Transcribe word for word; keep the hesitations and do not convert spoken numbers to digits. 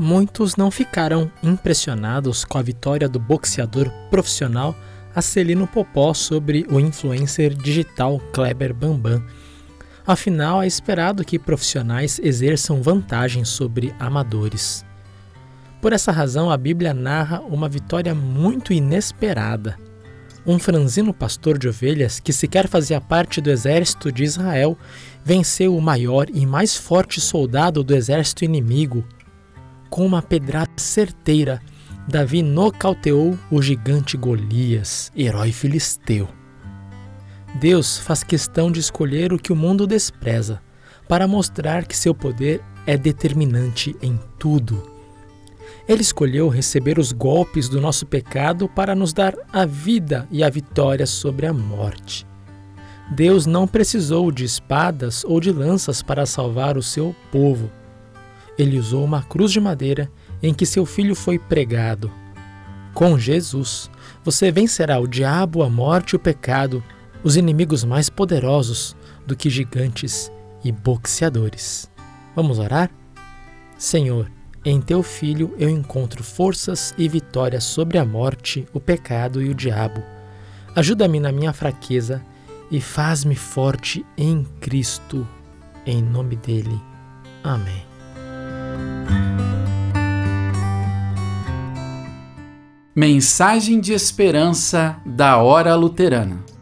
muitos não ficaram impressionados com a vitória do boxeador profissional Acelino Popó sobre o influencer digital Kleber Bambam. Afinal, é esperado que profissionais exerçam vantagem sobre amadores. Por essa razão, a Bíblia narra uma vitória muito inesperada. Um franzino pastor de ovelhas, que sequer fazia parte do exército de Israel, venceu o maior e mais forte soldado do exército inimigo. Com uma pedrada certeira, Davi nocauteou o gigante Golias, herói filisteu. Deus faz questão de escolher o que o mundo despreza, para mostrar que seu poder é determinante em tudo. Ele escolheu receber os golpes do nosso pecado para nos dar a vida e a vitória sobre a morte. Deus não precisou de espadas ou de lanças para salvar o seu povo. Ele usou uma cruz de madeira em que seu filho foi pregado. Com Jesus, você vencerá o diabo, a morte e o pecado, os inimigos mais poderosos do que gigantes e boxeadores. Vamos orar? Senhor, em Teu Filho eu encontro forças e vitórias sobre a morte, o pecado e o diabo. Ajuda-me na minha fraqueza e faz-me forte em Cristo. Em nome dEle. Amém. Mensagem de esperança da Hora Luterana.